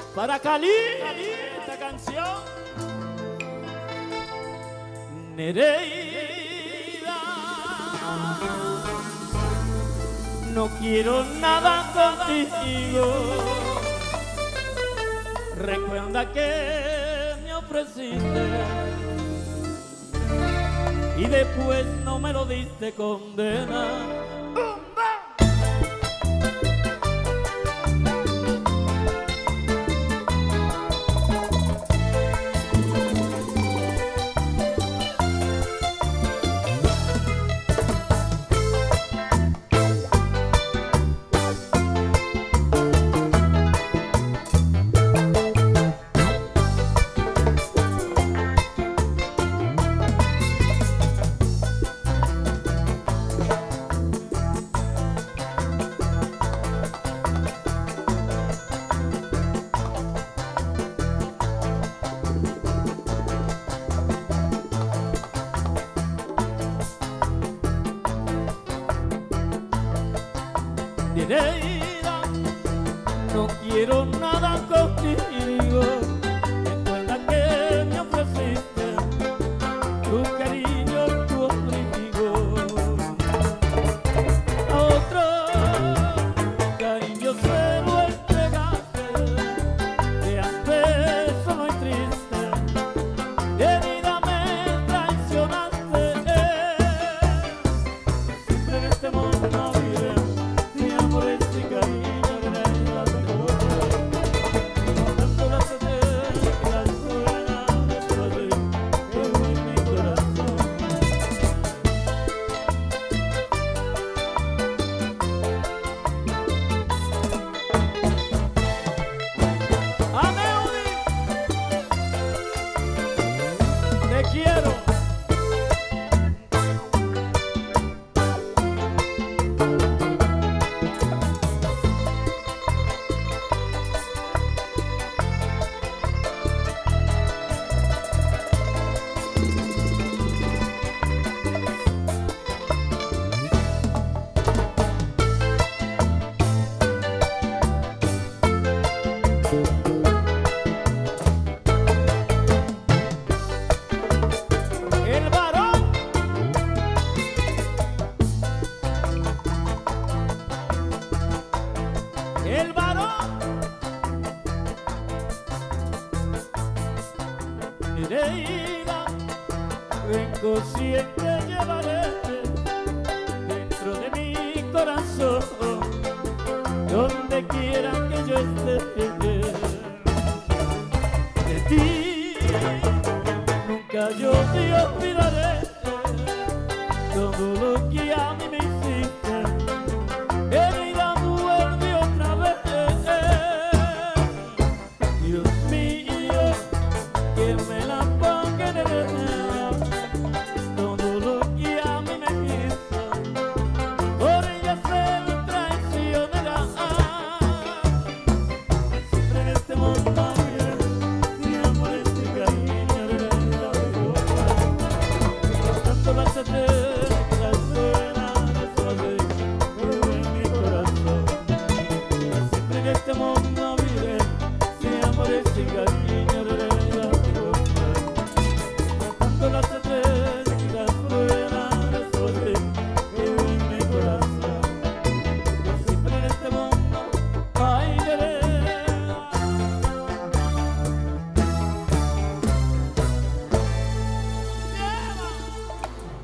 Para Cali, esta canción. Nereida, no quiero nada contigo. Recuerda que me ofreciste y después no me lo diste, condena. Nereida, no quiero nada contigo. Recuerda que me ofreciste tu cariño, tu abrigo. A otro cariño se lo entregaste, quedaste solo y triste. Querida, me traicionaste. Siempre en este mundo vive quiero. El varón, Nereida, vengo siempre, llevaré dentro de mi corazón, donde quiera que yo esté.